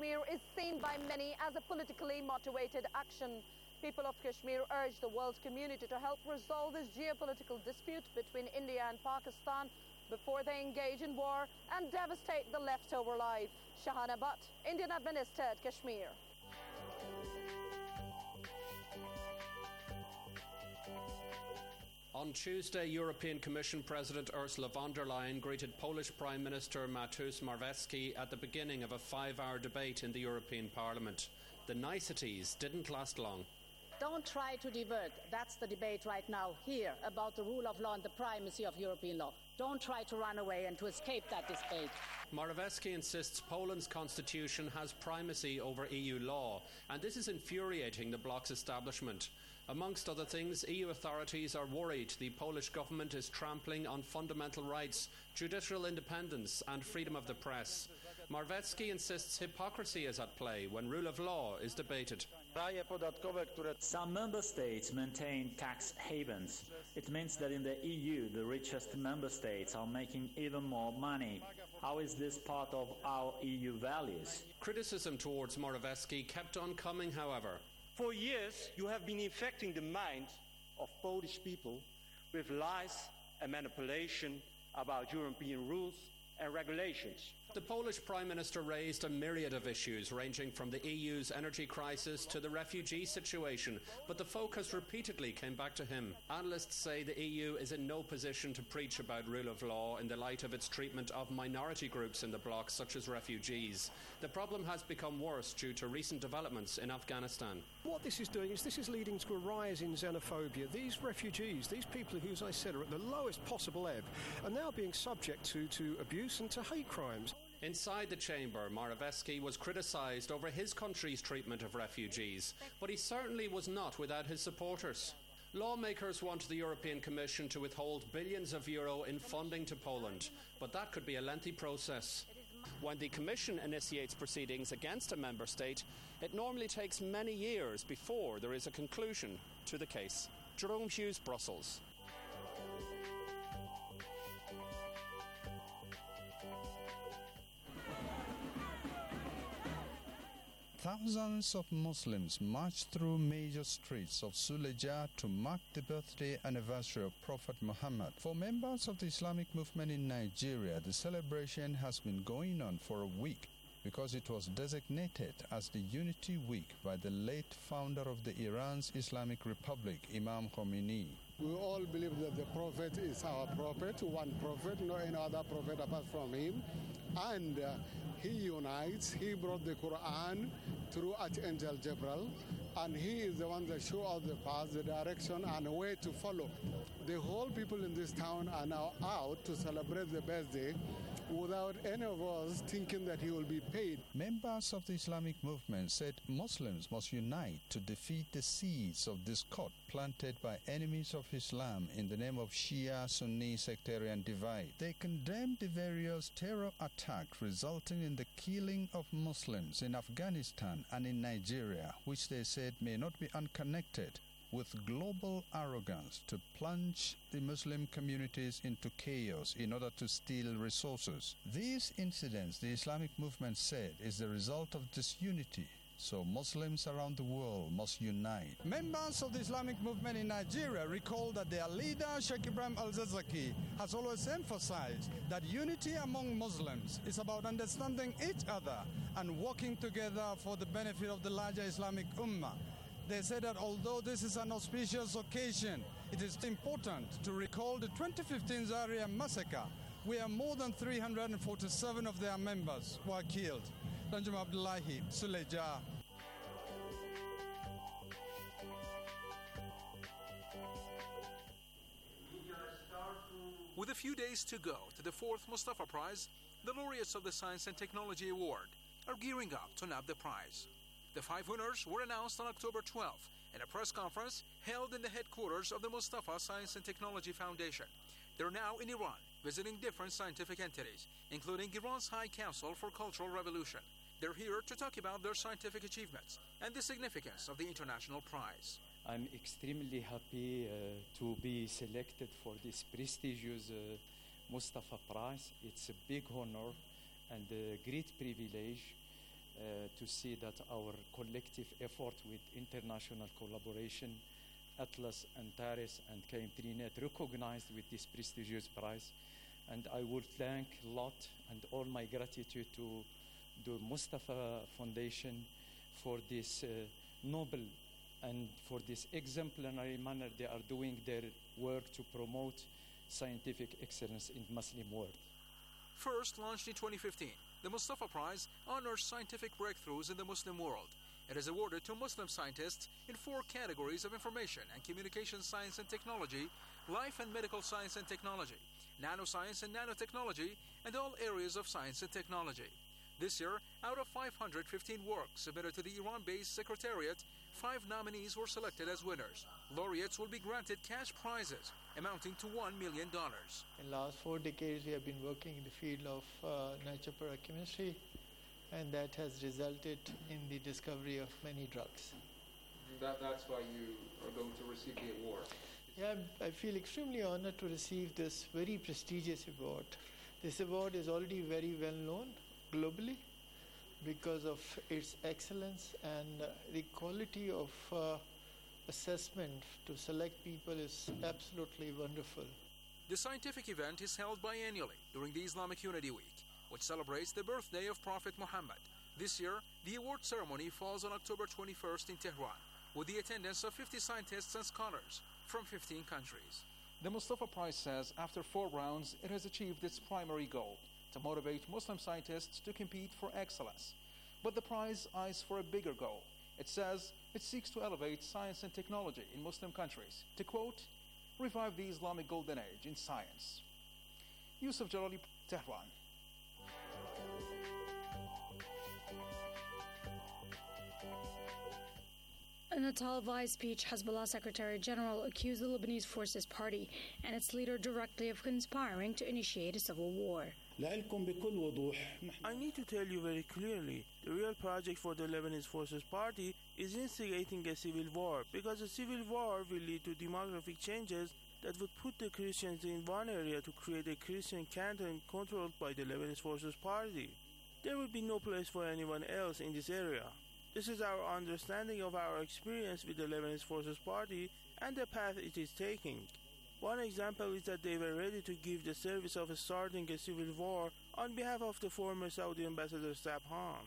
Kashmir is seen by many as a politically motivated action. People of Kashmir urge the world community to help resolve this geopolitical dispute between India and Pakistan before they engage in war and devastate the leftover life. Shahana Butt, Indian administered Kashmir. On Tuesday, European Commission President Ursula von der Leyen greeted Polish Prime Minister Mateusz Morawiecki at the beginning of a 5-hour debate in the European Parliament. The niceties didn't last long. Don't try to divert. That's the debate right now here about the rule of law and the primacy of European law. Don't try to run away and to escape that debate. Morawiecki insists Poland's constitution has primacy over EU law, and this is infuriating the bloc's establishment. Amongst other things, EU authorities are worried the Polish government is trampling on fundamental rights, judicial independence and freedom of the press. Morawiecki insists hypocrisy is at play when rule of law is debated. Some member states maintain tax havens. It means that in the EU, the richest member states are making even more money. How is this part of our EU values? Criticism towards Morawiecki kept on coming, however. For years, you have been infecting the minds of Polish people with lies and manipulation about European rules and regulations. The Polish Prime Minister raised a myriad of issues ranging from the EU's energy crisis to the refugee situation, but the focus repeatedly came back to him. Analysts say the EU is in no position to preach about rule of law in the light of its treatment of minority groups in the bloc, such as refugees. The problem has become worse due to recent developments in Afghanistan. What this is doing is this is leading to a rise in xenophobia. These refugees, these people who, as I said, are at the lowest possible ebb, are now being subject to abuse and to hate crimes. Inside the chamber, Morawiecki was criticised over his country's treatment of refugees, but he certainly was not without his supporters. Lawmakers want the European Commission to withhold billions of euro in funding to Poland, but that could be a lengthy process. When the Commission initiates proceedings against a member state, it normally takes many years before there is a conclusion to the case. Jerome Hughes, Brussels. Thousands of Muslims marched through major streets of Suleja to mark the birthday anniversary of Prophet Muhammad. For members of the Islamic movement in Nigeria, the celebration has been going on for a week because it was designated as the Unity Week by the late founder of the Iran's Islamic Republic, Imam Khomeini. We all believe that the Prophet is our prophet, one prophet, no any other prophet apart from him. And he unites, he brought the Quran through Archangel Gabriel, and he is the one that shows us the path, the direction, and where to follow. The whole people in this town are now out to celebrate the birthday without any of us thinking that he will be paid. Members of the Islamic movement said Muslims must unite to defeat the seeds of discord planted by enemies of Islam in the name of Shia-Sunni sectarian divide. They condemned the various terror attacks resulting in the killing of Muslims in Afghanistan and in Nigeria, which they said may not be unconnected with global arrogance to plunge the Muslim communities into chaos in order to steal resources. These incidents, the Islamic movement said, is the result of disunity. So Muslims around the world must unite. Members of the Islamic movement in Nigeria recall that their leader, Sheikh Ibrahim al-Zakzaki, has always emphasized that unity among Muslims is about understanding each other and working together for the benefit of the larger Islamic Ummah. They say that although this is an auspicious occasion, it is important to recall the 2015 Zaria massacre, where more than 347 of their members were killed. Danjuma Abdullahi, Suleja. With a few days to go to the 4th Mustafa Prize, the laureates of the Science and Technology Award are gearing up to nab the prize. The 5 winners were announced on October 12th in a press conference held in the headquarters of the Mustafa Science and Technology Foundation. They're now in Iran, visiting different scientific entities, including Iran's High Council for Cultural Revolution. They're here to talk about their scientific achievements and the significance of the international prize. I'm extremely happy to be selected for this prestigious Mustafa Prize. It's a big honor and a great privilege to see that our collective effort with international collaboration, Atlas, Antares, and KM3Net recognized with this prestigious prize. And I would thank a lot and all my gratitude to the Mustafa Foundation for this noble and for this exemplary manner they are doing their work to promote scientific excellence in the Muslim world. First launched in 2015, the Mustafa Prize honors scientific breakthroughs in the Muslim world. It is awarded to Muslim scientists in 4 categories of information and communication science and technology, life and medical science and technology, nanoscience and nanotechnology, and all areas of science and technology. This year, out of 515 works submitted to the Iran-based Secretariat, 5 nominees were selected as winners. Laureates will be granted cash prizes amounting to $1 million. In the last 4 decades, we have been working in the field of natural product chemistry, and that has resulted in the discovery of many drugs. That's why you are going to receive the award. Yeah, I feel extremely honored to receive this very prestigious award. This award is already very well known globally because of its excellence, and the quality of assessment to select people is absolutely wonderful. The scientific event is held biannually during the Islamic Unity Week, which celebrates the birthday of Prophet Muhammad. This year, the award ceremony falls on October 21st in Tehran, with the attendance of 50 scientists and scholars from 15 countries. The Mustafa Prize says after 4 rounds, it has achieved its primary goal, to motivate Muslim scientists to compete for excellence. But the prize eyes for a bigger goal. It says it seeks to elevate science and technology in Muslim countries, to quote, revive the Islamic golden age in science. Yusuf Jalali, Tehran. In a televised speech, Hezbollah Secretary General accused the Lebanese Forces Party and its leader directly of conspiring to initiate a civil war. I need to tell you very clearly, the real project for the Lebanese Forces Party is instigating a civil war, because a civil war will lead to demographic changes that would put the Christians in one area to create a Christian canton controlled by the Lebanese Forces Party. There will be no place for anyone else in this area. This is our understanding of our experience with the Lebanese Forces Party and the path it is taking. One example is that they were ready to give the service of starting a civil war on behalf of the former Saudi ambassador Sabhan.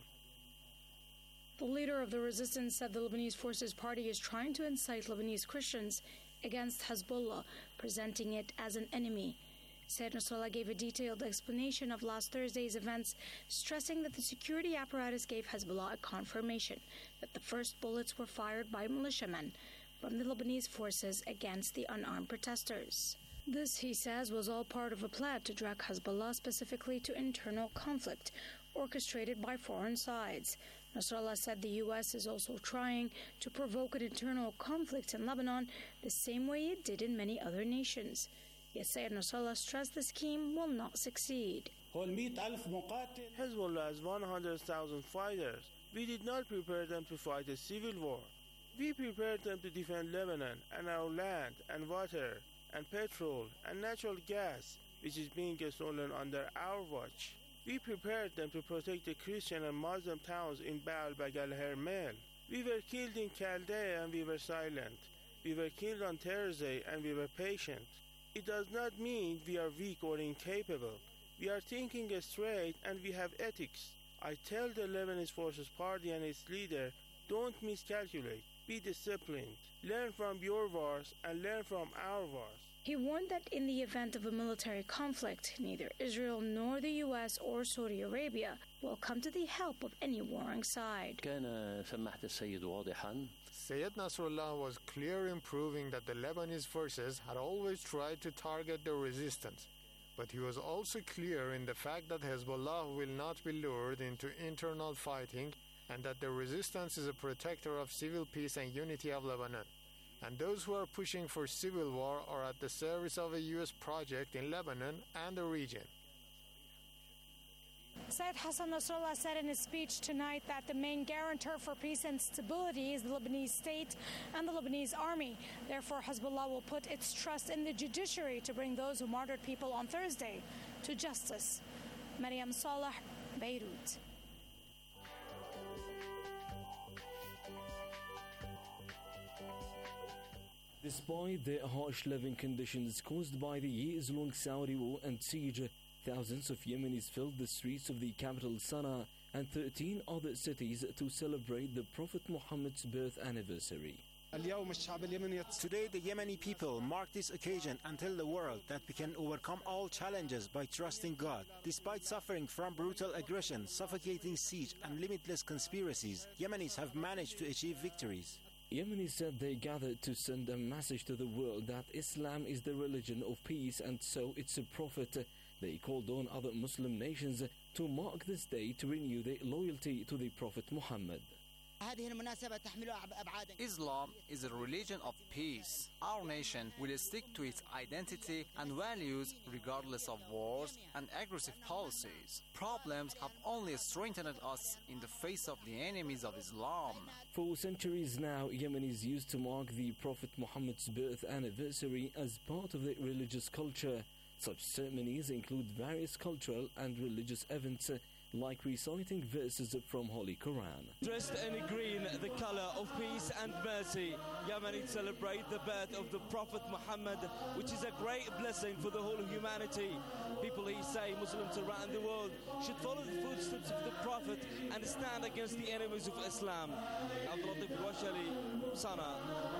The leader of the resistance said the Lebanese Forces Party is trying to incite Lebanese Christians against Hezbollah, presenting it as an enemy. Said Nasrallah gave a detailed explanation of last Thursday's events, stressing that the security apparatus gave Hezbollah a confirmation that the first bullets were fired by militiamen from the Lebanese forces against the unarmed protesters. This, he says, was all part of a plan to drag Hezbollah specifically to internal conflict, orchestrated by foreign sides. Nasrallah said the U.S. is also trying to provoke an internal conflict in Lebanon the same way it did in many other nations. Yet Sayyid Nasrallah stressed the scheme will not succeed. Hezbollah has 100,000 fighters. We did not prepare them to fight a civil war. We prepared them to defend Lebanon and our land and water and petrol and natural gas, which is being stolen under our watch. We prepared them to protect the Christian and Muslim towns in Baal Bagal Hermel. We were killed in Chaldea and we were silent. We were killed on Thursday and we were patient. It does not mean we are weak or incapable. We are thinking straight and we have ethics. I tell the Lebanese Forces Party and its leader, don't miscalculate, be disciplined, learn from your wars and learn from our wars. He warned that in the event of a military conflict, neither Israel nor the U.S. or Saudi Arabia will come to the help of any warring side. Sayyid Nasrallah was clear in proving that the Lebanese forces had always tried to target the resistance. But he was also clear in the fact that Hezbollah will not be lured into internal fighting and that the resistance is a protector of civil peace and unity of Lebanon. And those who are pushing for civil war are at the service of a U.S. project in Lebanon and the region. Sayyid Hassan Nasrallah said in his speech tonight that the main guarantor for peace and stability is the Lebanese state and the Lebanese army. Therefore, Hezbollah will put its trust in the judiciary to bring those who martyred people on Thursday to justice. Maryam Saleh, Beirut. Despite the harsh living conditions caused by the years-long Saudi war and siege, thousands of Yemenis filled the streets of the capital Sana'a and 13 other cities to celebrate the Prophet Muhammad's birth anniversary. Today the Yemeni people mark this occasion and tell the world that we can overcome all challenges by trusting God. Despite suffering from brutal aggression, suffocating siege and limitless conspiracies, Yemenis have managed to achieve victories. Yemenis said they gathered to send a message to the world that Islam is the religion of peace and so it's a prophet. They called on other Muslim nations to mark this day to renew their loyalty to the Prophet Muhammad. Islam is a religion of peace. Our nation will stick to its identity and values regardless of wars and aggressive policies. Problems have only strengthened us in the face of the enemies of Islam. For centuries now, Yemenis used to mark the Prophet Muhammad's birth anniversary as part of their religious culture. Such ceremonies include various cultural and religious events like reciting verses from Holy Quran. Dressed in green, the color of peace and mercy, Yemenis celebrate the birth of the Prophet Muhammad, which is a great blessing for the whole of humanity. People, he say, Muslims around the world should follow the footsteps of the Prophet and stand against the enemies of Islam. Abdul Latif Washali, Sana'a.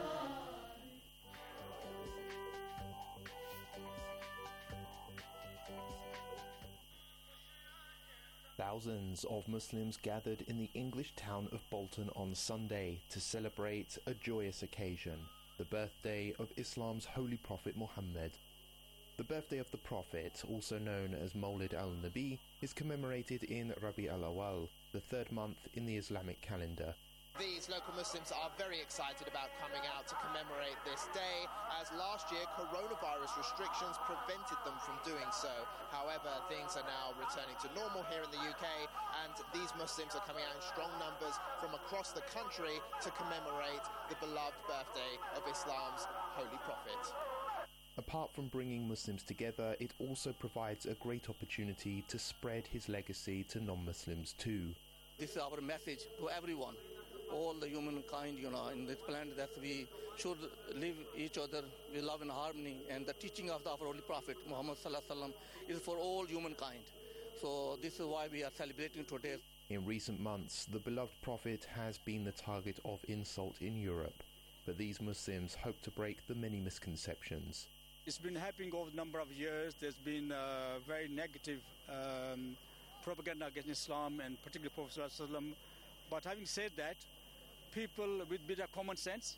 Thousands of Muslims gathered in the English town of Bolton on Sunday to celebrate a joyous occasion, the birthday of Islam's holy prophet Muhammad. The birthday of the Prophet, also known as Mawlid al-Nabi, is commemorated in Rabi al-Awwal, the third month in the Islamic calendar. These local Muslims are very excited about coming out to commemorate this day, as last year coronavirus restrictions prevented them from doing so. However, things are now returning to normal here in the UK, and these Muslims are coming out in strong numbers from across the country to commemorate the beloved birthday of Islam's holy prophet. Apart from bringing Muslims together, it also provides a great opportunity to spread his legacy to non-Muslims too. This is our message to everyone. All the humankind, in this planet, that we should live each other with love and harmony. And the teaching of our Holy Prophet, Muhammad Sallallahu Alaihi Wasallam, is for all humankind. So this is why we are celebrating today. In recent months, the beloved Prophet has been the target of insult in Europe. But these Muslims hope to break the many misconceptions. It's been happening over a number of years. There's been very negative propaganda against Islam and particularly Prophet Sallallahu Alaihi Wasallam. But having said that, people with a bit of common sense,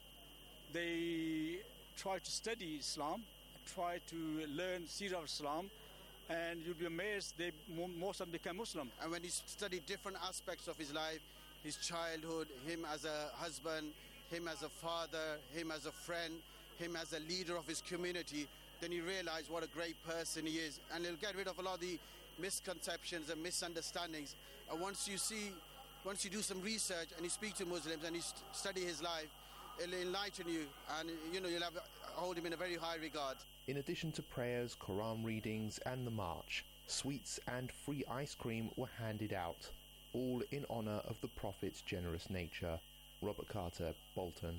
they try to study Islam, try to learn Seerah of Islam, and you'll be amazed most of them become Muslim. And when you study different aspects of his life, his childhood, him as a husband, him as a father, him as a friend, him as a leader of his community, then you realize what a great person he is. And he'll get rid of a lot of the misconceptions and misunderstandings. And once you do some research and you speak to Muslims and you study his life, it'll enlighten you, and you'll hold him in a very high regard. In addition to prayers, Quran readings and the march, sweets and free ice cream were handed out, all in honour of the Prophet's generous nature. Robert Carter, Bolton.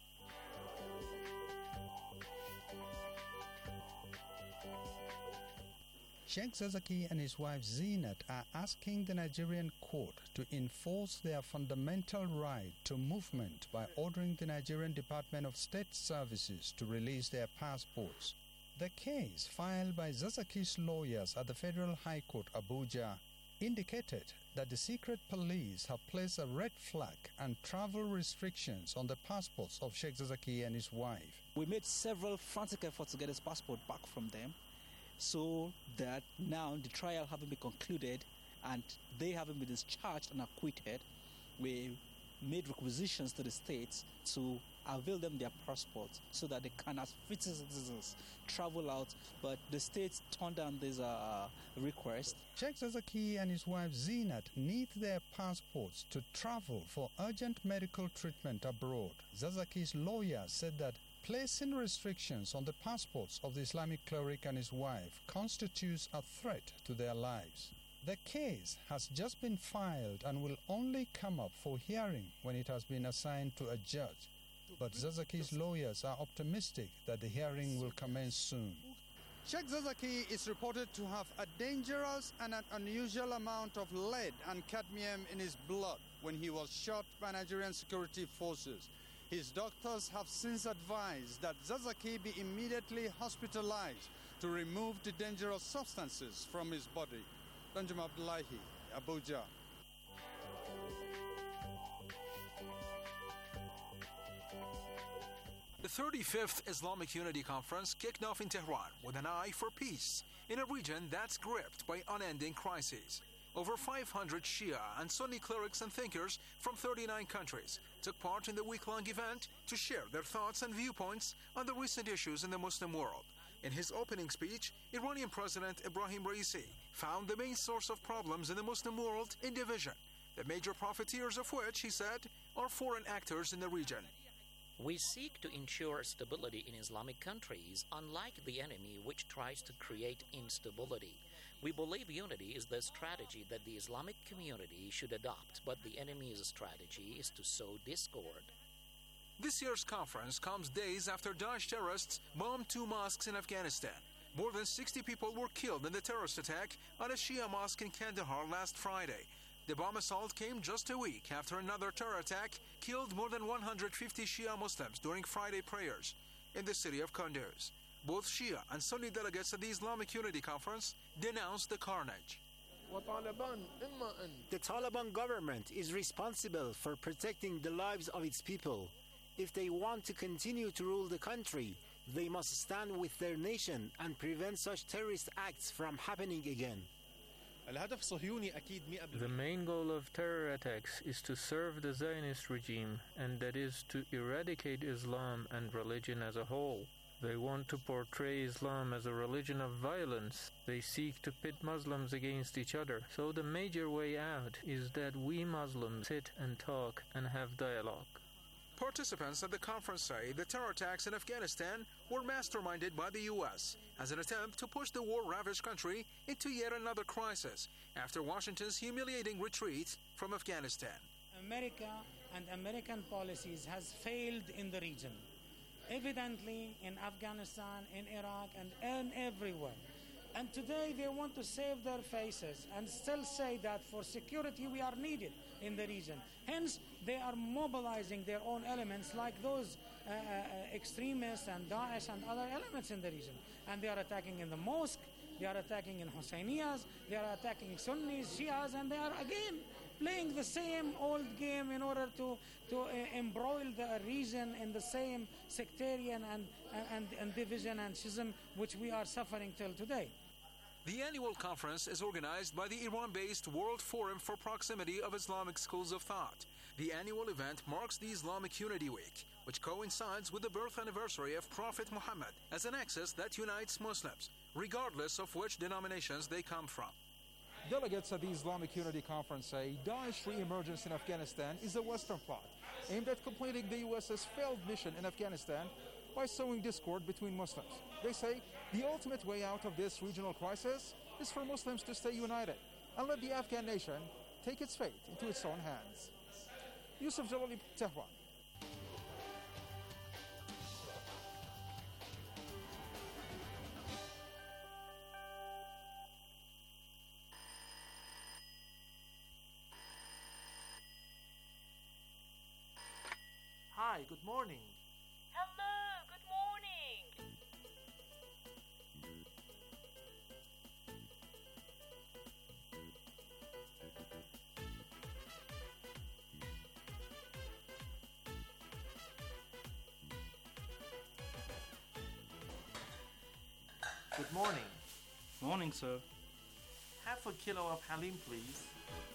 Sheikh Zazaki and his wife Zeenat are asking the Nigerian court to enforce their fundamental right to movement by ordering the Nigerian Department of State Services to release their passports. The case, filed by Zazaki's lawyers at the Federal High Court, Abuja, indicated that the secret police have placed a red flag and travel restrictions on the passports of Sheikh Zazaki and his wife. We made several frantic efforts to get his passport back from them, so that now the trial having been concluded and they having been discharged and acquitted, we made requisitions to the states to avail them their passports so that they can, as free citizens, travel out. But the states turned down this request. Sheikh Zazaki and his wife Zeenat need their passports to travel for urgent medical treatment abroad. Zazaki's lawyer said that placing restrictions on the passports of the Islamic cleric and his wife constitutes a threat to their lives. The case has just been filed and will only come up for hearing when it has been assigned to a judge. But Zazaki's lawyers are optimistic that the hearing will commence soon. Sheikh Zazaki is reported to have a dangerous and an unusual amount of lead and cadmium in his blood when he was shot by Nigerian security forces. His doctors have since advised that Zazaki be immediately hospitalized to remove the dangerous substances from his body. Danjum Abdullahi, Abuja. The 35th Islamic Unity Conference kicked off in Tehran with an eye for peace in a region that's gripped by unending crises. Over 500 Shia and Sunni clerics and thinkers from 39 countries took part in the week-long event to share their thoughts and viewpoints on the recent issues in the Muslim world. In his opening speech, Iranian President Ebrahim Raisi found the main source of problems in the Muslim world in division, the major profiteers of which, he said, are foreign actors in the region. We seek to ensure stability in Islamic countries, unlike the enemy which tries to create instability. We believe unity is the strategy that the Islamic community should adopt, but the enemy's strategy is to sow discord. This year's conference comes days after Daesh terrorists bombed 2 mosques in Afghanistan. More than 60 people were killed in the terrorist attack on a Shia mosque in Kandahar last Friday. The bomb assault came just a week after another terror attack killed more than 150 Shia Muslims during Friday prayers in the city of Kunduz. Both Shia and Sunni delegates at the Islamic Unity Conference denounced the carnage. The Taliban government is responsible for protecting the lives of its people. If they want to continue to rule the country, they must stand with their nation and prevent such terrorist acts from happening again. The main goal of terror attacks is to serve the Zionist regime, and that is to eradicate Islam and religion as a whole. They want to portray Islam as a religion of violence. They seek to pit Muslims against each other. So the major way out is that we Muslims sit and talk and have dialogue. Participants at the conference say the terror attacks in Afghanistan were masterminded by the U.S. as an attempt to push the war-ravaged country into yet another crisis after Washington's humiliating retreat from Afghanistan. America and American policies has failed in the region, evidently in Afghanistan, in Iraq, and everywhere. And today they want to save their faces and still say that for security we are needed in the region. Hence, they are mobilizing their own elements like those extremists and Daesh and other elements in the region. And they are attacking in the mosque, they are attacking in Husseinias, they are attacking Sunnis, Shias, and they are again playing the same old game in order to embroil the region in the same sectarian and division and schism which we are suffering till today. The annual conference is organized by the Iran-based World Forum for Proximity of Islamic Schools of Thought. The annual event marks the Islamic Unity Week, which coincides with the birth anniversary of Prophet Muhammad as an axis that unites Muslims, regardless of which denominations they come from. Delegates at the Islamic Unity Conference say Daesh re-emergence in Afghanistan is a Western plot aimed at completing the US's failed mission in Afghanistan by sowing discord between Muslims. They say the ultimate way out of this regional crisis is for Muslims to stay united and let the Afghan nation take its fate into its own hands. Yusuf Jalali, Tehran. Hi, good morning. Hello, good morning. Good morning. Morning, sir. Half a kilo of halim, please.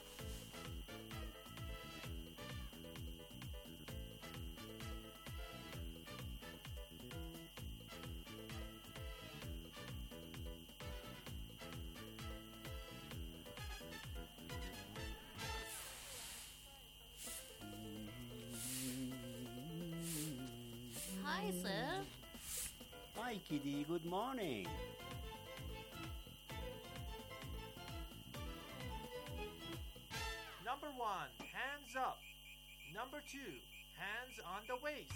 Hi, sir. Hi, Kitty. Good morning. Number 1, hands up. Number 2, Hands on the waist.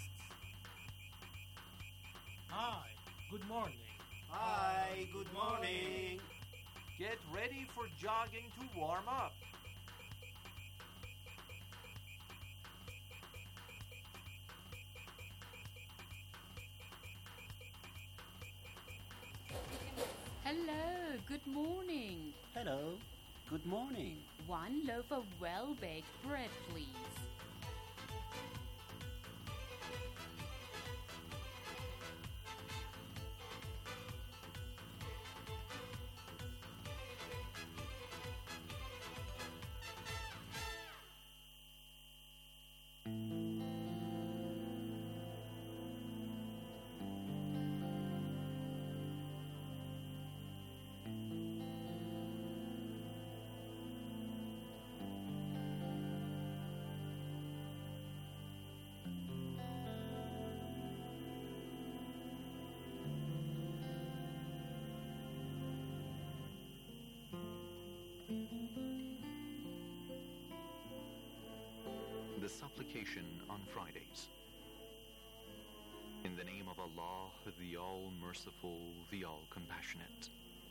Hi, good morning. Hi, good morning. Get ready for jogging to warm up. Hello, good morning. Hello, good morning. One loaf of well-baked bread, please. The supplication on Fridays. In the name of Allah, the All-Merciful, the All-Compassionate.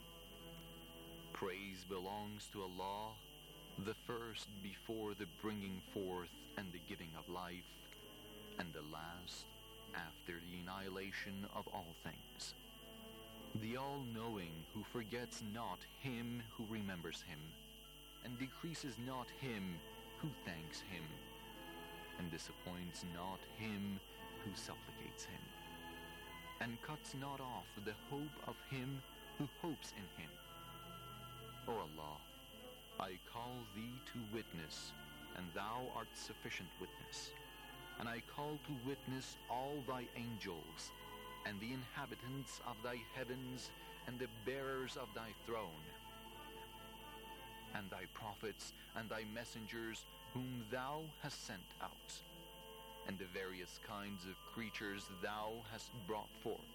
Praise belongs to Allah, the first before the bringing forth and the giving of life, and the last after the annihilation of all things. The All-Knowing who forgets not him who remembers him, and decreases not him who thanks him, and disappoints not him who supplicates him, and cuts not off the hope of him who hopes in him. O Allah, I call thee to witness, and thou art sufficient witness, and I call to witness all thy angels, and the inhabitants of thy heavens, and the bearers of thy throne, and thy prophets and thy messengers whom thou hast sent out, and the various kinds of creatures thou hast brought forth,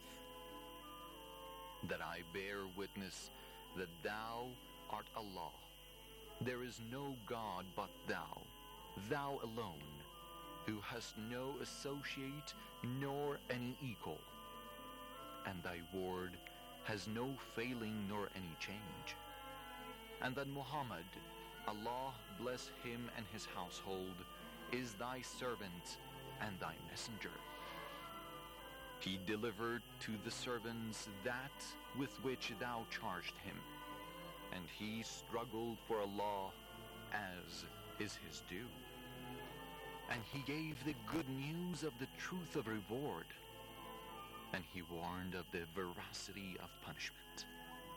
that I bear witness that thou art Allah. There is no God but thou, thou alone, who hast no associate nor any equal, and thy word has no failing nor any change, and that Muhammad, Allah bless him and his household, is thy servant and thy messenger. He delivered to the servants that with which thou charged him, and he struggled for Allah as is his due. And he gave the good news of the truth of reward, and he warned of the veracity of punishment.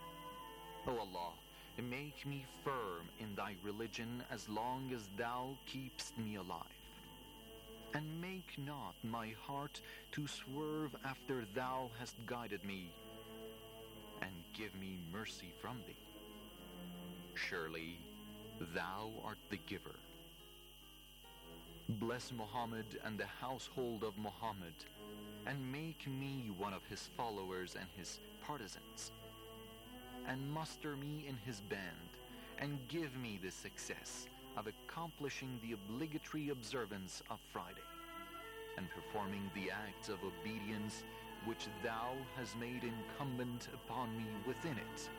O Allah, make me firm in thy religion as long as thou keepst me alive, and make not my heart to swerve after thou hast guided me, and give me mercy from thee. Surely thou art the giver. Bless Muhammad and the household of Muhammad, and make me one of his followers and his partisans, and muster me in his band, and give me the success of accomplishing the obligatory observance of Friday, and performing the acts of obedience which thou hast made incumbent upon me within it,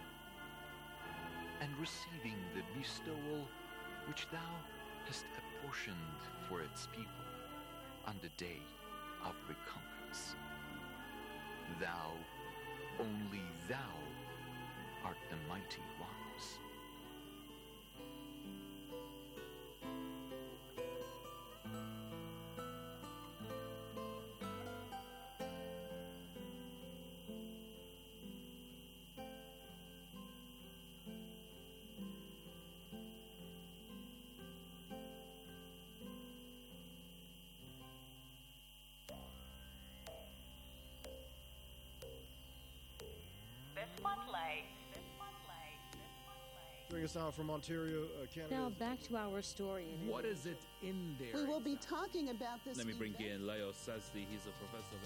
and receiving the bestowal which thou hast apportioned for its people on the day of recompense. Thou, only thou, art the mighty wise. Bring us out from Ontario, Canada. Now back to our story. What is it in there? We will be talking about this. Let me bring in Leo Sazdi. He's a professor of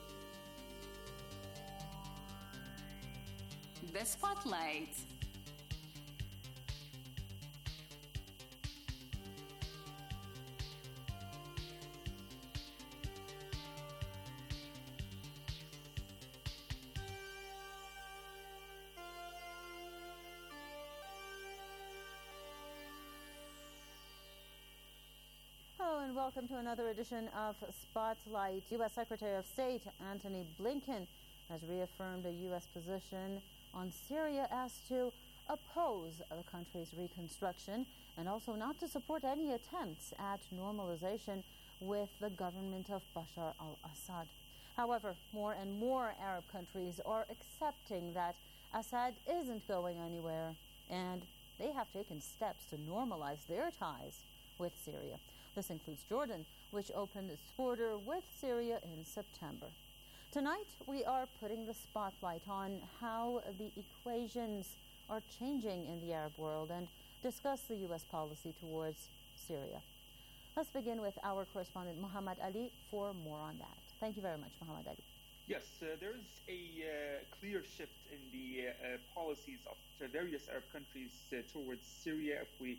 international. The Spotlight. and welcome to another edition of Spotlight. U.S. Secretary of State Antony Blinken has reaffirmed a U.S. position on Syria as to oppose the country's reconstruction and also not to support any attempts at normalization with the government of Bashar al-Assad. However, more and more Arab countries are accepting that Assad isn't going anywhere, and they have taken steps to normalize their ties with Syria. This includes Jordan, which opened its border with Syria in September. Tonight, we are putting the spotlight on how the equations are changing in the Arab world and discuss the U.S. policy towards Syria. Let's begin with our correspondent Muhammad Ali for more on that. Thank you very much, Muhammad Ali. Yes, there is a clear shift in the policies of various Arab countries towards Syria if we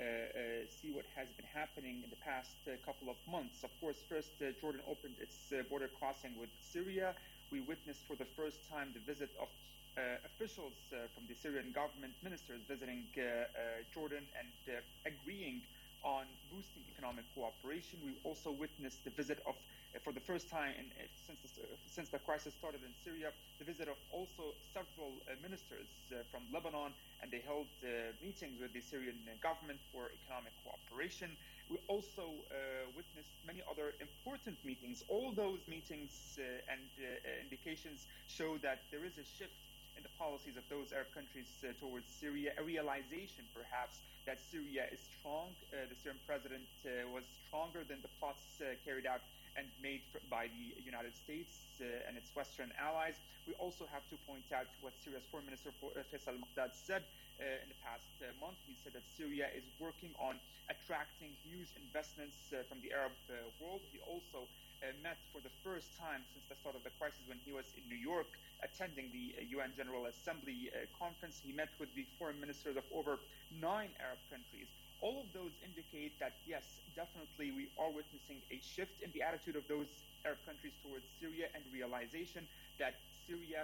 see what has been happening in the past couple of months. Of course, first, Jordan opened its border crossing with Syria. We witnessed for the first time the visit of officials from the Syrian government, ministers visiting Jordan and agreeing on boosting economic cooperation. We also witnessed the visit of, for the first time since the crisis started in Syria, the visit of also several ministers from Lebanon, and they held meetings with the Syrian government for economic cooperation. We also witnessed many other important meetings. All those meetings and indications show that there is a shift in the policies of those Arab countries towards Syria, a realization perhaps that Syria is strong. The Syrian president was stronger than the plots carried out and made by the United States and its Western allies. We also have to point out what Syria's Foreign Minister Faisal al-Muqdad said in the past month. He said that Syria is working on attracting huge investments from the Arab world. He also met for the first time since the start of the crisis when he was in New York attending the UN General Assembly conference. He met with the foreign ministers of over 9 Arab countries. All of those indicate that, yes, definitely we are witnessing a shift in the attitude of those Arab countries towards Syria and realization that Syria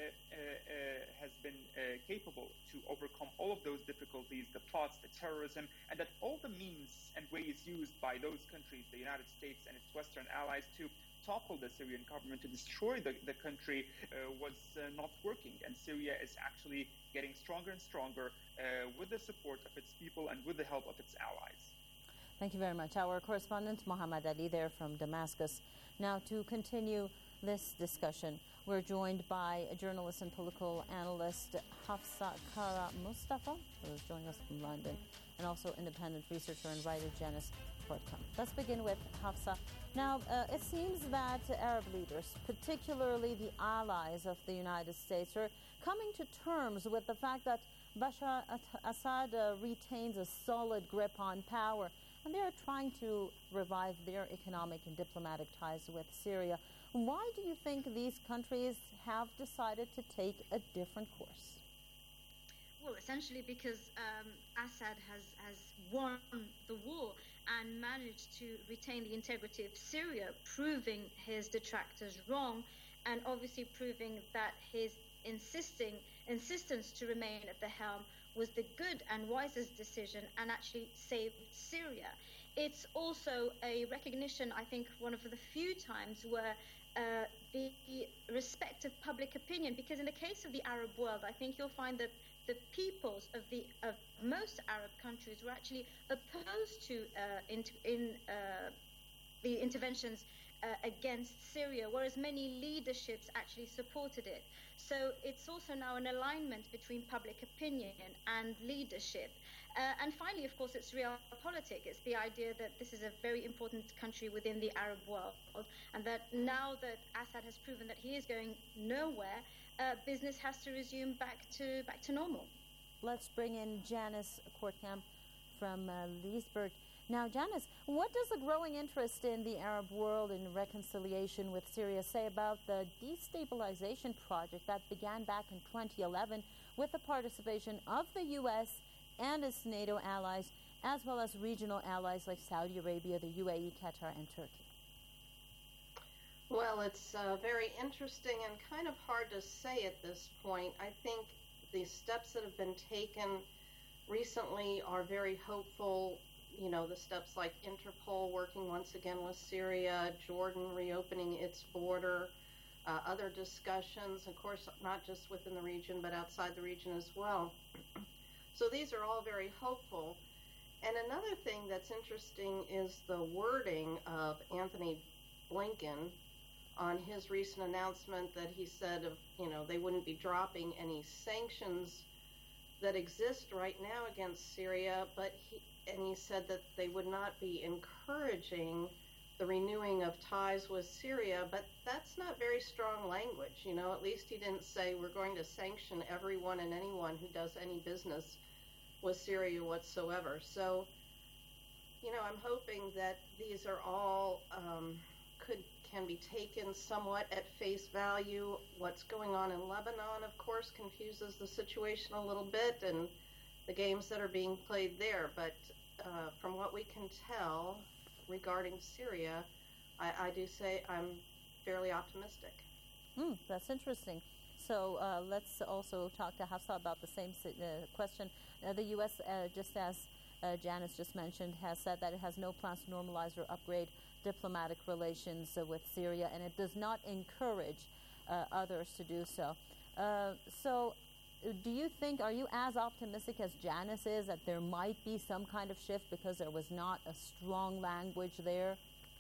has been capable to overcome all of those difficulties, the plots, the terrorism, and that all the means and ways used by those countries, the United States and its Western allies, to topple the Syrian government, to destroy the country, was not working. And Syria is actually getting stronger and stronger with the support of its people and with the help of its allies. Thank you very much. Our correspondent Muhammad Ali there from Damascus. Now, to continue this discussion, we're joined by a journalist and political analyst Hafsa Kara Mustafa, who is joining us from London, and also independent researcher and writer Janice Courtcombe. Let's begin with Hafsa. Now, it seems that Arab leaders, particularly the allies of the United States, are coming to terms with the fact that Bashar Assad retains a solid grip on power, and they're trying to revive their economic and diplomatic ties with Syria. Why do you think these countries have decided to take a different course? Well, essentially because Assad has won the war and managed to retain the integrity of Syria, proving his detractors wrong, and obviously proving that his insistence to remain at the helm was the good and wisest decision and actually saved Syria. It's also a recognition, I think, one of the few times where the respect of public opinion, because in the case of the Arab world, I think you'll find that the peoples of most Arab countries were actually opposed to the interventions against Syria, whereas many leaderships actually supported it. So it's also now an alignment between public opinion and leadership. And finally, of course, it's realpolitik. It's the idea that this is a very important country within the Arab world, and that now that Assad has proven that he is going nowhere, business has to resume back to normal. Let's bring in Janice Courtcombe from Leesburg. Now, Janice, what does the growing interest in the Arab world in reconciliation with Syria say about the destabilization project that began back in 2011 with the participation of the U.S. and its NATO allies, as well as regional allies like Saudi Arabia, the UAE, Qatar, and Turkey? Well, it's very interesting and kind of hard to say at this point. I think the steps that have been taken recently are very hopeful the steps like Interpol working once again with Syria, Jordan reopening its border, other discussions, of course, not just within the region, but outside the region as well. So these are all very hopeful. And another thing that's interesting is the wording of Anthony Blinken on his recent announcement that he said they wouldn't be dropping any sanctions that exist right now against Syria, but he said that they would not be encouraging the renewing of ties with Syria, but that's not very strong language. At least he didn't say we're going to sanction everyone and anyone who does any business with Syria whatsoever. So, I'm hoping that these are all can be taken somewhat at face value. What's going on in Lebanon, of course, confuses the situation a little bit, and the games that are being played there. But from what we can tell regarding Syria, I do say I'm fairly optimistic. That's interesting. So let's also talk to Hafsa about the same question. The U.S., just as Janice just mentioned, has said that it has no plans to normalize or upgrade diplomatic relations with Syria, and it does not encourage others to do so. So do you think, are you as optimistic as Janice is that there might be some kind of shift because there was not a strong language there?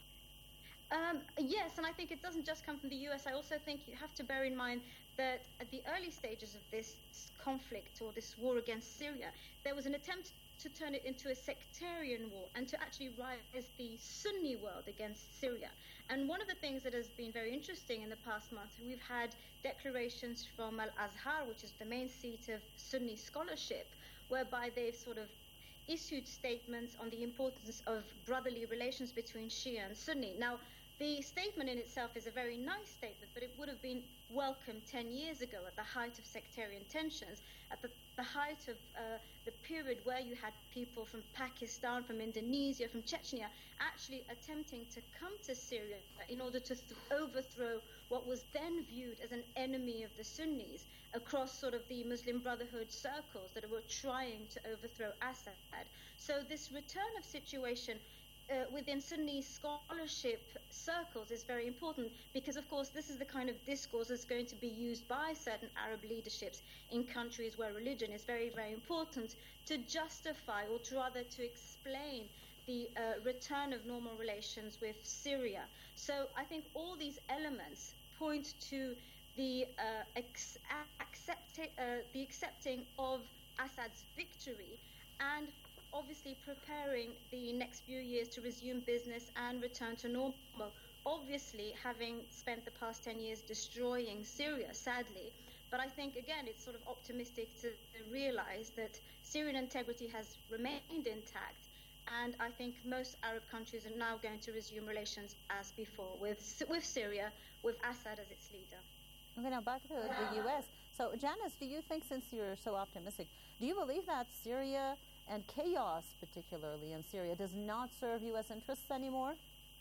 Yes, and I think it doesn't just come from the U.S. I also think you have to bear in mind that at the early stages of this conflict or this war against Syria, there was an attempt to turn it into a sectarian war and to actually rise the Sunni world against Syria. And one of the things that has been very interesting in the past month, we've had declarations from Al-Azhar, which is the main seat of Sunni scholarship, whereby they've sort of issued statements on the importance of brotherly relations between Shia and Sunni. Now, the statement in itself is a very nice statement, but it would have been welcome 10 years ago at the height of sectarian tensions, at the height of the period where you had people from Pakistan, from Indonesia, from Chechnya, actually attempting to come to Syria in order to overthrow what was then viewed as an enemy of the Sunnis across sort of the Muslim Brotherhood circles that were trying to overthrow Assad. So this return of situation within Sunni scholarship circles is very important because, of course, this is the kind of discourse that's going to be used by certain Arab leaderships in countries where religion is very, very important to justify, or to rather to explain, the return of normal relations with Syria. So I think all these elements point to the accepting of Assad's victory, and obviously preparing the next few years to resume business and return to normal. Obviously, having spent the past 10 years destroying Syria, sadly, but I think, again, it's sort of optimistic to realize that Syrian integrity has remained intact, and I think most Arab countries are now going to resume relations as before with Syria, with Assad as its leader. Okay, now back to the U.S. So, Janice, do you think, since you're so optimistic, do you believe that Syria and chaos, particularly in Syria, does not serve U.S. interests anymore?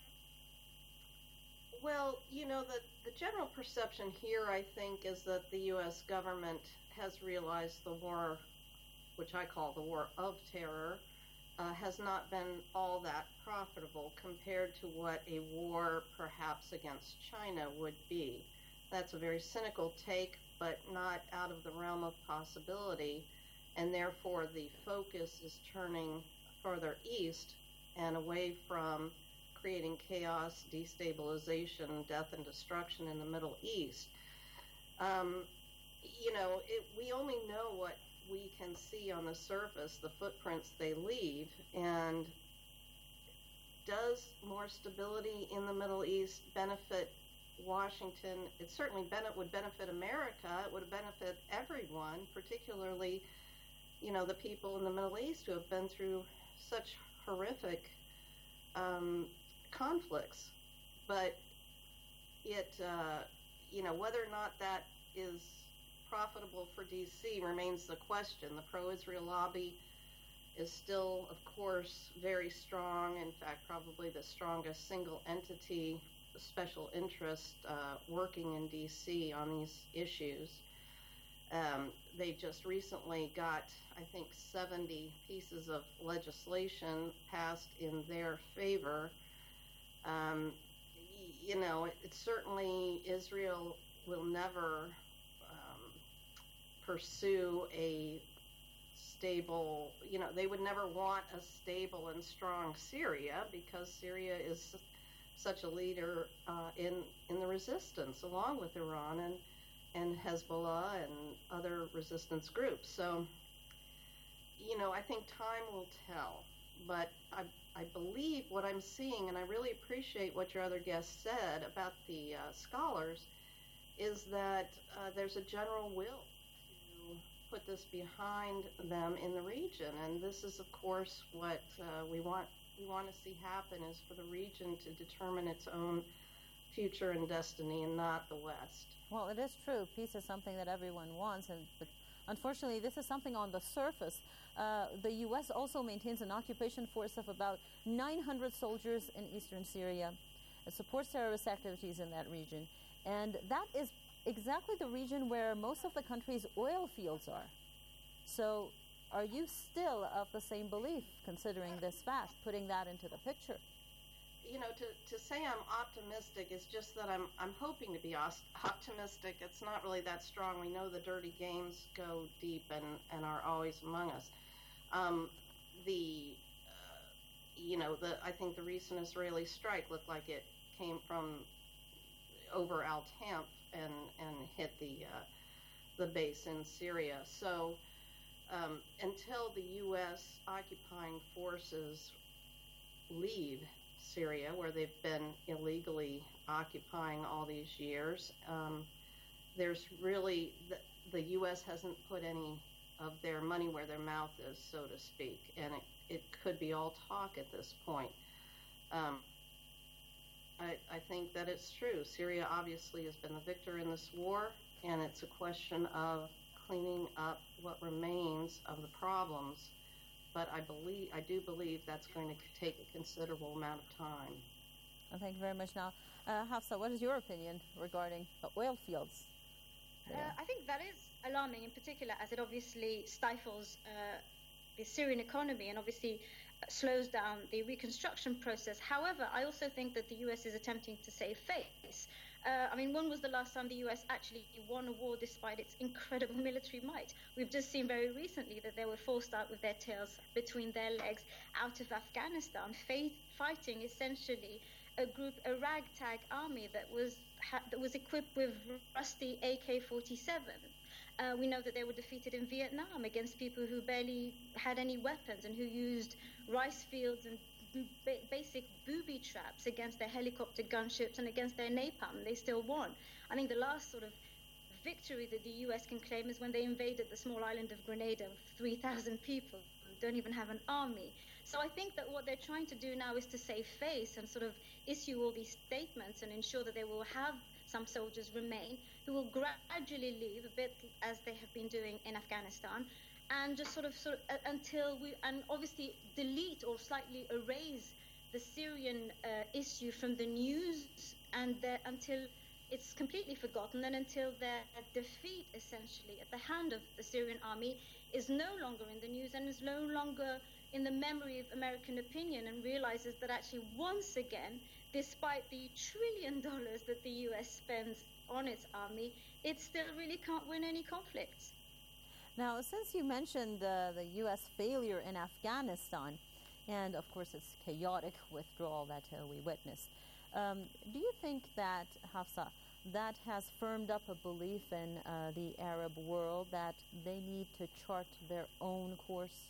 Well, the general perception here, I think, is that the U.S. government has realized the war, which I call the war of terror, has not been all that profitable compared to what a war perhaps against China would be. That's a very cynical take, but not out of the realm of possibility. And therefore, the focus is turning further east and away from creating chaos, destabilization, death, and destruction in the Middle East. We only know what we can see on the surface, the footprints they leave. And does more stability in the Middle East benefit Washington? It certainly would benefit America. It would benefit everyone, particularly the people in the Middle East who have been through such horrific conflicts. But whether or not that is profitable for D.C. remains the question. The pro-Israel lobby is still, of course, very strong. In fact, probably the strongest single entity, special interest working in D.C. on these issues. They just recently got, I think, 70 pieces of legislation passed in their favor. It certainly, Israel will never pursue a stable, they would never want a stable and strong Syria, because Syria is such a leader in the resistance, along with Iran and Hezbollah and other resistance groups. So, I think time will tell. But I believe what I'm seeing, and I really appreciate what your other guest said about the scholars, is that there's a general will to put this behind them in the region. And this is, of course, what we want to see happen, is for the region to determine its own future and destiny, and not the West. Well, it is true. Peace is something that everyone wants, but unfortunately, this is something on the surface. The U.S. also maintains an occupation force of about 900 soldiers in eastern Syria. It supports terrorist activities in that region. And that is exactly the region where most of the country's oil fields are. So are you still of the same belief, considering this fact, putting that into the picture? To say I'm optimistic is just that I'm hoping to be optimistic. It's not really that strong. We know the dirty games go deep and are always among us. I think the recent Israeli strike looked like it came from over Al-Tanf and hit the base in Syria. So until the U.S. occupying forces leave Syria, where they've been illegally occupying all these years, there's really, the U.S. hasn't put any of their money where their mouth is, so to speak, and it could be all talk at this point. I think that it's true. Syria obviously has been the victor in this war, and it's a question of cleaning up what remains of the problems. But I do believe that's going to take a considerable amount of time. Well, thank you very much. Now, Hafsa, what is your opinion regarding the oil fields? I think that is alarming, in particular, as it obviously stifles the Syrian economy and obviously slows down the reconstruction process. However, I also think that the U.S. is attempting to save face. When was the last time the U.S. actually won a war despite its incredible military might? We've just seen very recently that they were forced out with their tails between their legs out of Afghanistan, fighting essentially a ragtag army that was equipped with rusty AK-47. We know that they were defeated in Vietnam against people who barely had any weapons and who used rice fields and basic booby traps against their helicopter gunships and against their napalm. They still won. I think the last sort of victory that the U.S. can claim is when they invaded the small island of Grenada with 3,000 people who don't even have an army. So I think that what they're trying to do now is to save face and sort of issue all these statements and ensure that they will have some soldiers remain who will gradually leave, a bit as they have been doing in Afghanistan, and just sort of until we, and obviously delete or slightly erase the Syrian issue from the news, and until it's completely forgotten, and until their defeat essentially at the hand of the Syrian army is no longer in the news and is no longer in the memory of American opinion, and realizes that actually once again, despite the $1 trillion that the U.S. spends on its army, it still really can't win any conflicts. Now, since you mentioned the U.S. failure in Afghanistan, and of course its chaotic withdrawal that we witnessed, do you think that, Hafsa, that has firmed up a belief in the Arab world that they need to chart their own course?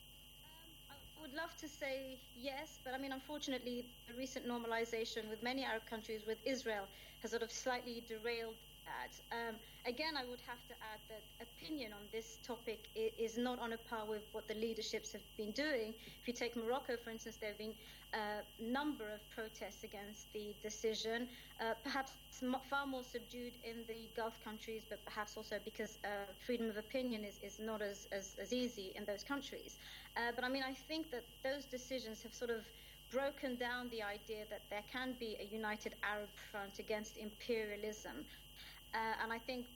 I would love to say yes, but unfortunately, the recent normalization with many Arab countries, with Israel, has sort of slightly derailed that. Again, I would have to add that opinion on this topic is not on a par with what the leaderships have been doing. If you take Morocco, for instance, there have been a number of protests against the decision, perhaps far more subdued in the Gulf countries, but perhaps also because freedom of opinion is not as easy in those countries. But I think that those decisions have sort of broken down the idea that there can be a united Arab front against imperialism. And I think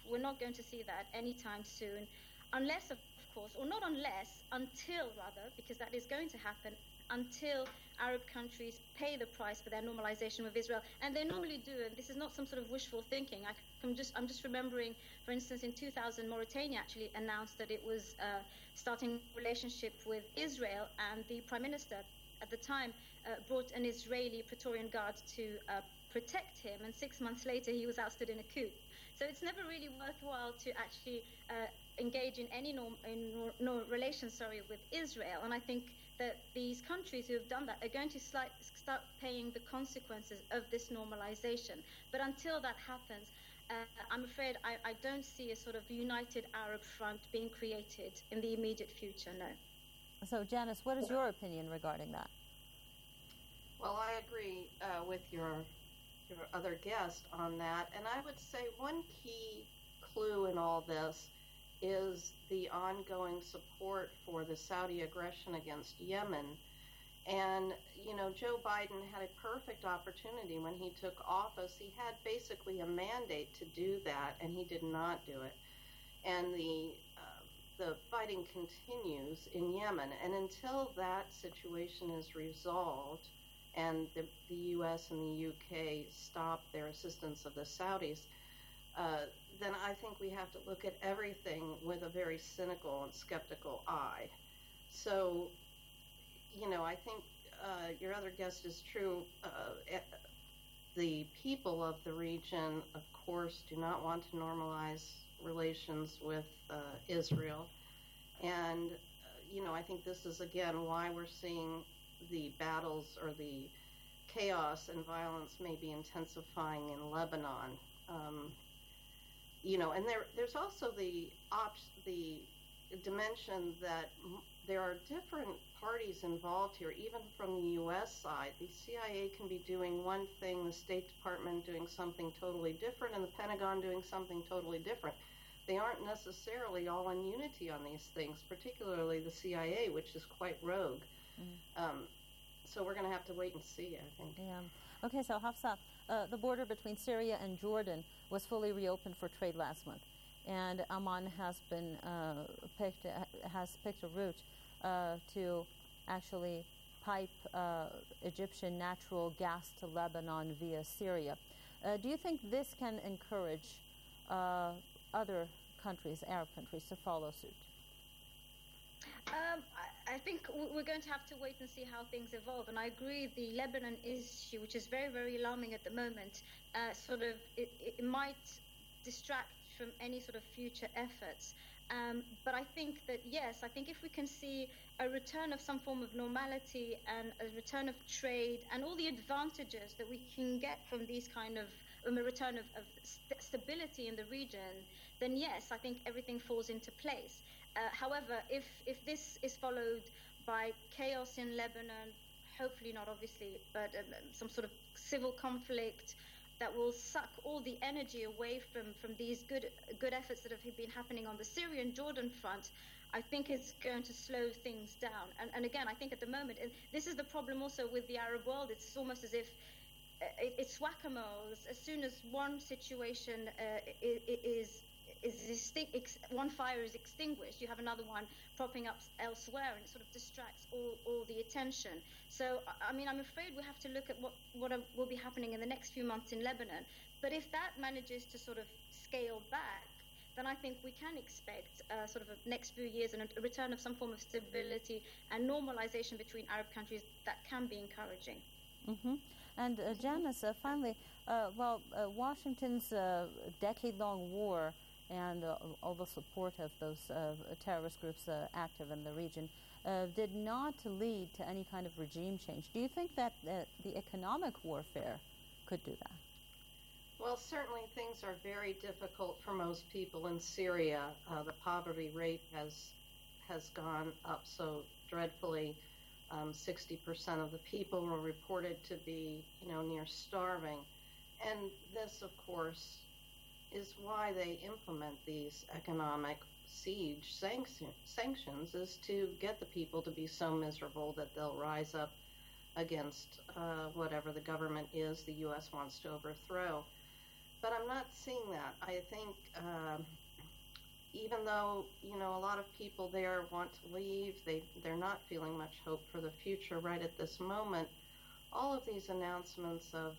We're not going to see that anytime soon, unless, of course, or not unless, until rather, because that is going to happen, until Arab countries pay the price for their normalization with Israel. And they normally do, and this is not some sort of wishful thinking. I'm just remembering, for instance, in 2000, Mauritania actually announced that it was starting a relationship with Israel, and the Prime Minister at the time brought an Israeli Praetorian Guard to protect him, and 6 months later he was ousted in a coup. So it's never really worthwhile to actually engage in any relations with Israel. And I think that these countries who have done that are going to start paying the consequences of this normalization. But until that happens, I'm afraid I don't see a sort of united Arab front being created in the immediate future, no. So, Janice, what is your opinion regarding that? Well, I agree with your other guest on that. And I would say one key clue in all this is the ongoing support for the Saudi aggression against Yemen. And, you know, Joe Biden had a perfect opportunity when he took office. He had basically a mandate to do that, and he did not do it. And the fighting continues in Yemen. And until that situation is resolved and the U.S. and the U.K. stop their assistance of the Saudis, then I think we have to look at everything with a very cynical and skeptical eye. So, you know, I think your other guest is true. The people of the region, of course, do not want to normalize relations with Israel. And, you know, I think this is, again, why we're seeing the battles or the chaos and violence may be intensifying in Lebanon. You know, and there's also the dimension that there are different parties involved here, even from the U.S. side. The CIA can be doing one thing, the State Department doing something totally different, and the Pentagon doing something totally different. They aren't necessarily all in unity on these things, particularly the CIA, which is quite rogue. So we're going to have to wait and see, I think. Yeah. Okay, so Hafsa, the border between Syria and Jordan was fully reopened for trade last month, and Amman has been picked a route to actually pipe Egyptian natural gas to Lebanon via Syria. Do you think this can encourage other countries, Arab countries, to follow suit? I think we're going to have to wait and see how things evolve. And I agree, the Lebanon issue, which is very, very alarming at the moment, it might distract from any sort of future efforts. But I think that, yes, I think if we can see a return of some form of normality and a return of trade and all the advantages that we can get from these kind of a return of stability in the region, then yes, I think everything falls into place. However, if this is followed by chaos in Lebanon, hopefully not obviously, but some sort of civil conflict that will suck all the energy away from these good efforts that have been happening on the Syrian-Jordan front, I think it's going to slow things down. And again, I think at the moment, this is the problem also with the Arab world. It's almost as if it's whack-a-mole. As soon as one situation one fire is extinguished, you have another one propping up elsewhere, and it sort of distracts all the attention. So, I mean, I'm afraid we have to look at what will be happening in the next few months in Lebanon. But if that manages to sort of scale back, then I think we can expect sort of a next few years and a return of some form of stability and normalization between Arab countries that can be encouraging. Mm-hmm. And Janice, finally, Washington's decade-long war and all the support of those terrorist groups active in the region did not lead to any kind of regime change. Do you think that the economic warfare could do that? Well, certainly things are very difficult for most people in Syria. The poverty rate has gone up so dreadfully. 60% of the people were reported to be, near starving. And this, of course, is why they implement these economic siege sanctions, is to get the people to be so miserable that they'll rise up against whatever the government is the U.S. wants to overthrow. but I'm not seeing that. I think even though, a lot of people there want to leave, they're not feeling much hope for the future right at this moment. All of these announcements of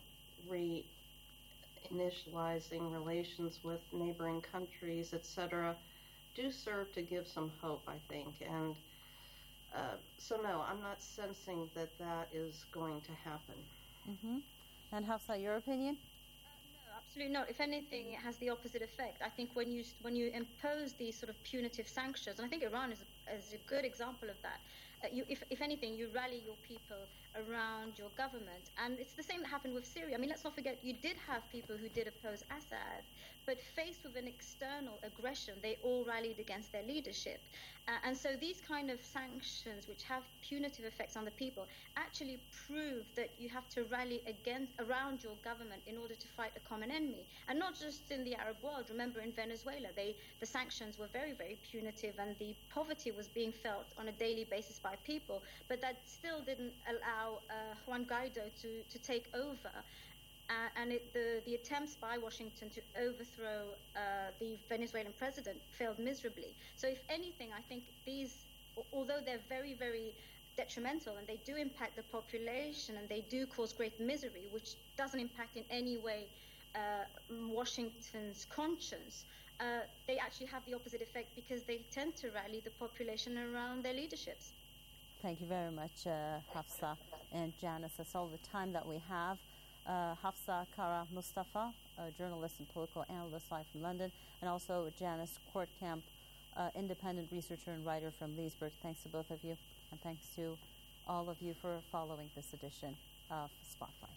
reinitializing relations with neighboring countries, etc., do serve to give some hope, I think. And so, no, I'm not sensing that is going to happen. Mm-hmm. And Hafsa, your opinion? No, absolutely not. If anything, it has the opposite effect. I think when you impose these sort of punitive sanctions, and I think Iran is a good example of that, if anything, you rally your people around your government. And it's the same that happened with Syria. I mean, let's not forget, you did have people who did oppose Assad, but faced with an external aggression, they all rallied against their leadership. And so these kind of sanctions, which have punitive effects on the people, actually prove that you have to rally around your government in order to fight a common enemy. And not just in the Arab world. Remember, in Venezuela, the sanctions were very, very punitive, and the poverty was being felt on a daily basis by people. But that still didn't allow Juan Guaido to take over. And the attempts by Washington to overthrow the Venezuelan president failed miserably. So if anything, I think these, although they're very, very detrimental and they do impact the population and they do cause great misery, which doesn't impact in any way Washington's conscience, they actually have the opposite effect because they tend to rally the population around their leaderships. Thank you very much, Hafsa and Janice. That's all the time that we have. Hafsa Kara Mustafa, a journalist and political analyst live from London, and also Janice Kortkamp, independent researcher and writer from Leesburg. Thanks to both of you, and thanks to all of you for following this edition of Spotlight.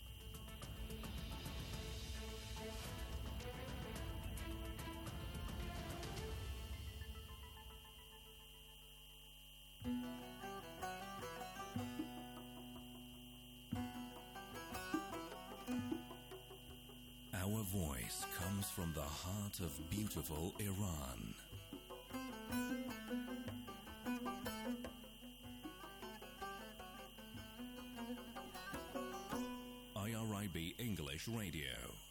Our voice comes from the heart of beautiful Iran. IRIB English Radio.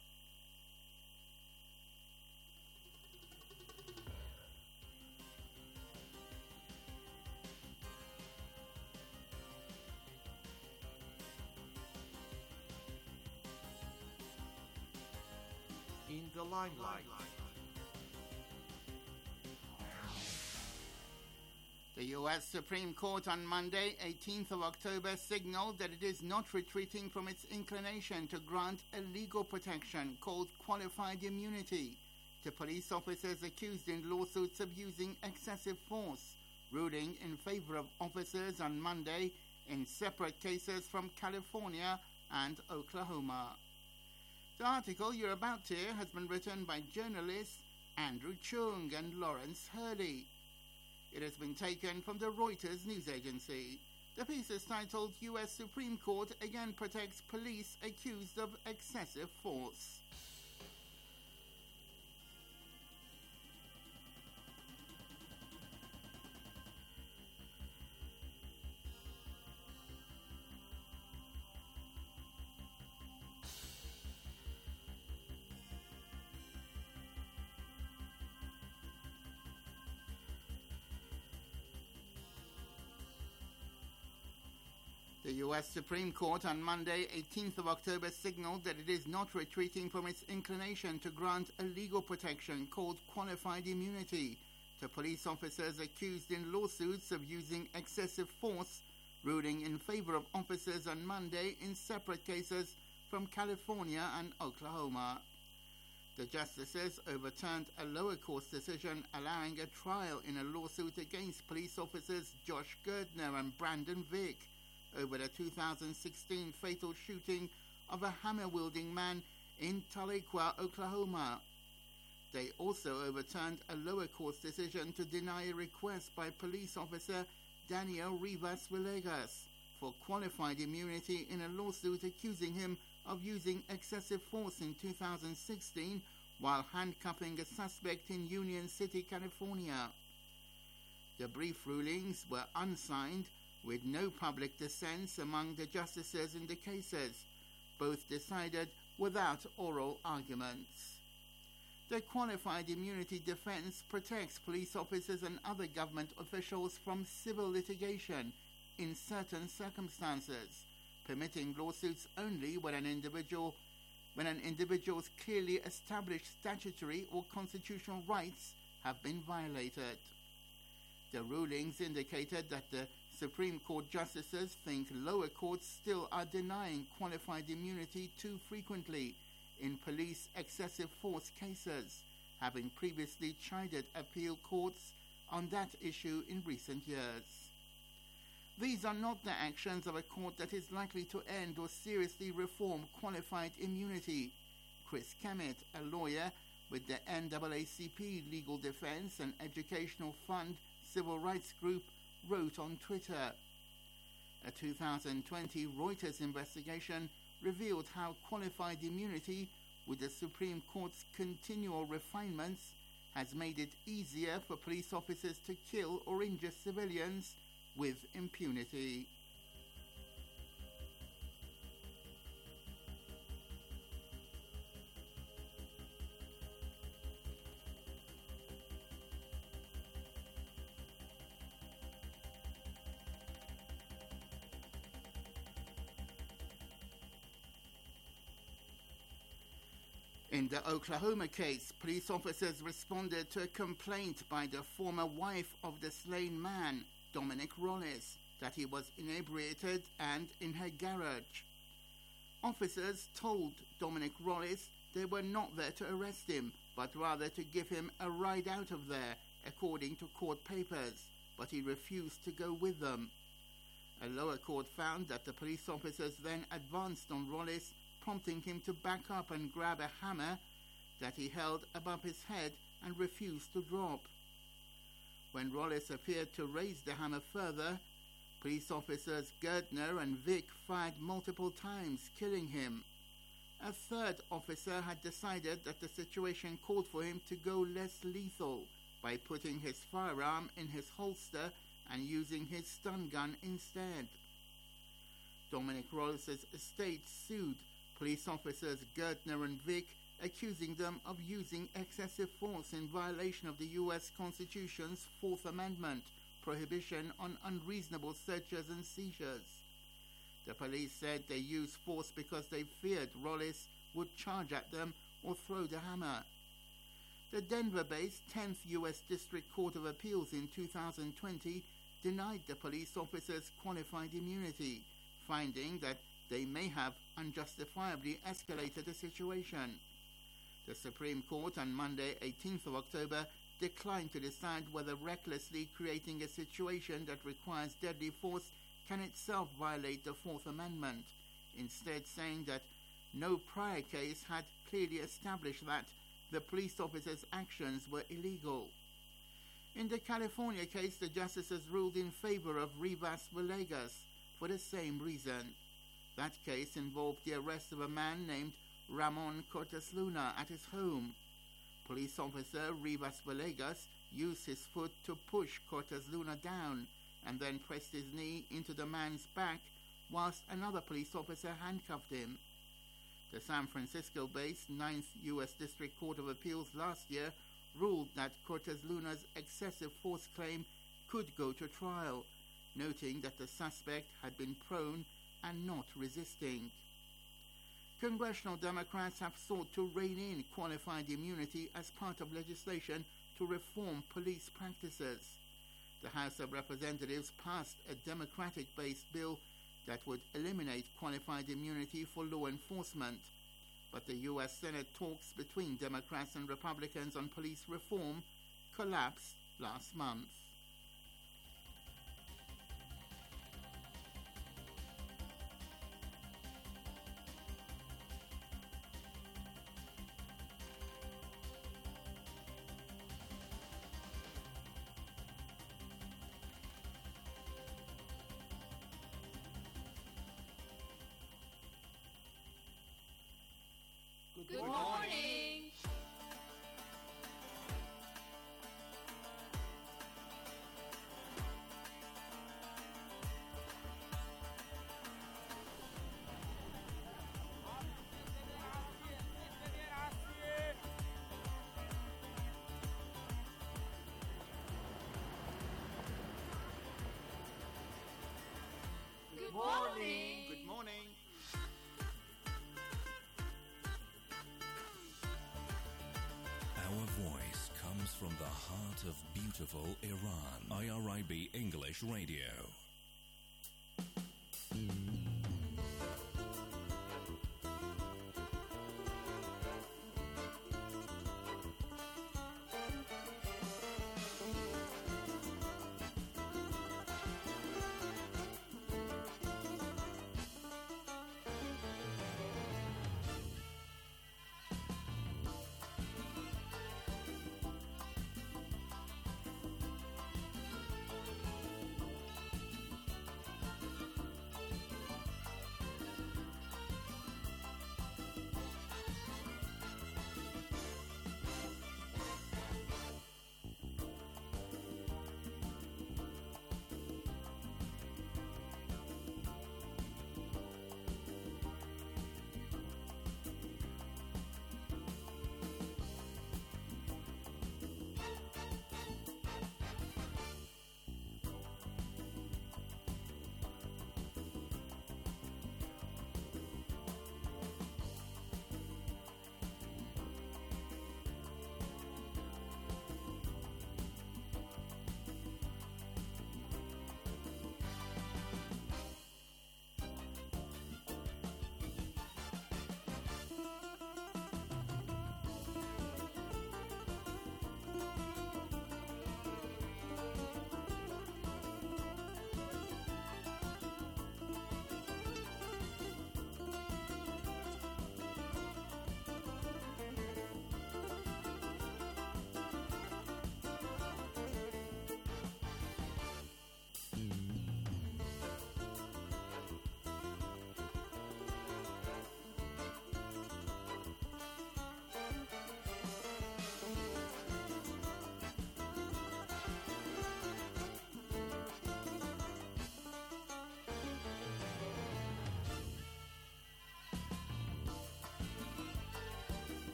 In the limelight. The U.S. Supreme Court on Monday, 18th of October, signaled that it is not retreating from its inclination to grant a legal protection called qualified immunity to police officers accused in lawsuits of using excessive force, ruling in favor of officers on Monday in separate cases from California and Oklahoma. The article you're about to hear has been written by journalists Andrew Chung and Lawrence Hurley. It has been taken from the Reuters news agency. The piece is titled, U.S. Supreme Court Again Protects Police Accused of Excessive Force. The U.S. Supreme Court on Monday, 18th of October, signaled that it is not retreating from its inclination to grant a legal protection called qualified immunity to police officers accused in lawsuits of using excessive force, ruling in favor of officers on Monday in separate cases from California and Oklahoma. The justices overturned a lower court's decision allowing a trial in a lawsuit against police officers Josh Girdner and Brandon Vick over the 2016 fatal shooting of a hammer-wielding man in Tahlequah, Oklahoma. They also overturned a lower court's decision to deny a request by police officer Daniel Rivas Villegas for qualified immunity in a lawsuit accusing him of using excessive force in 2016 while handcuffing a suspect in Union City, California. The brief rulings were unsigned, with no public dissents among the justices in the cases, both decided without oral arguments. The qualified immunity defense protects police officers and other government officials from civil litigation in certain circumstances, permitting lawsuits only when an individual's clearly established statutory or constitutional rights have been violated. The rulings indicated that the Supreme Court justices think lower courts still are denying qualified immunity too frequently in police excessive force cases, having previously chided appeal courts on that issue in recent years. These are not the actions of a court that is likely to end or seriously reform qualified immunity. Chris Kemet, a lawyer with the NAACP Legal Defense and Educational Fund Civil Rights Group, wrote on Twitter. A 2020 Reuters investigation revealed how qualified immunity, with the Supreme Court's continual refinements, has made it easier for police officers to kill or injure civilians with impunity. In the Oklahoma case, police officers responded to a complaint by the former wife of the slain man, Dominic Rollis, that he was inebriated and in her garage. Officers told Dominic Rollis they were not there to arrest him, but rather to give him a ride out of there, according to court papers, but he refused to go with them. A lower court found that the police officers then advanced on Rollis, prompting him to back up and grab a hammer that he held above his head and refused to drop. When Rollis appeared to raise the hammer further, police officers Gerdner and Vick fired multiple times, killing him. A third officer had decided that the situation called for him to go less lethal by putting his firearm in his holster and using his stun gun instead. Dominic Rollis' estate sued police officers Gerdner and Vick, accusing them of using excessive force in violation of the U.S. Constitution's Fourth Amendment, prohibition on unreasonable searches and seizures. The police said they used force because they feared Rollis would charge at them or throw the hammer. The Denver-based 10th U.S. District Court of Appeals in 2020 denied the police officers qualified immunity, finding that they may have unjustifiably escalated the situation. The Supreme Court on Monday, 18th of October, declined to decide whether recklessly creating a situation that requires deadly force can itself violate the Fourth Amendment, instead saying that no prior case had clearly established that the police officers' actions were illegal. In the California case, the justices ruled in favor of Rivas Villegas for the same reason. That case involved the arrest of a man named Ramon Cortes Luna at his home. Police officer Rivas Villegas used his foot to push Cortes Luna down and then pressed his knee into the man's back whilst another police officer handcuffed him. The San Francisco-based 9th U.S. District Court of Appeals last year ruled that Cortes Luna's excessive force claim could go to trial, noting that the suspect had been prone and not resisting. Congressional Democrats have sought to rein in qualified immunity as part of legislation to reform police practices. The House of Representatives passed a Democratic-based bill that would eliminate qualified immunity for law enforcement, but the U.S. Senate talks between Democrats and Republicans on police reform collapsed last month. Good morning. morning. Good morning. Our voice comes from the heart of beautiful Iran. IRIB English Radio.